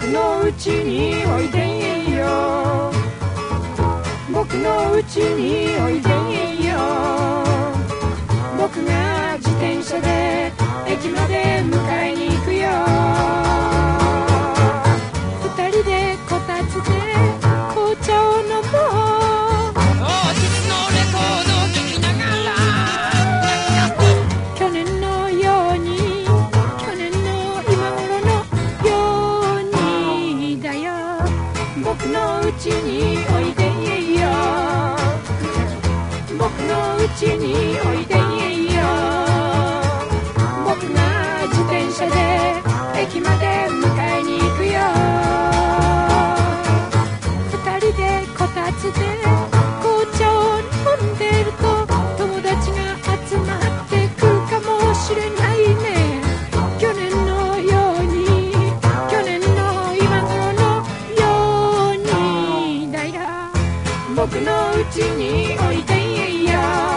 僕の家においでよ、僕の家においでよ。僕が自転車で駅まで迎えに行くよ。二人でこたつで紅茶を飲もう。 実のレコード聴きながら去年のように、去年の今頃のようにだよ。僕の家においでよ、僕の家においでよ。僕が自転車で駅まで迎えに行くよ。二人でこたつで紅茶を飲んでると友達が集まってくるかもしれないね。去年のように、去年の今頃のようにだよ。僕の家においでよ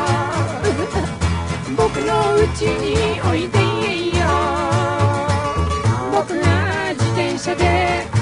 僕の家においでよ。僕が自転車で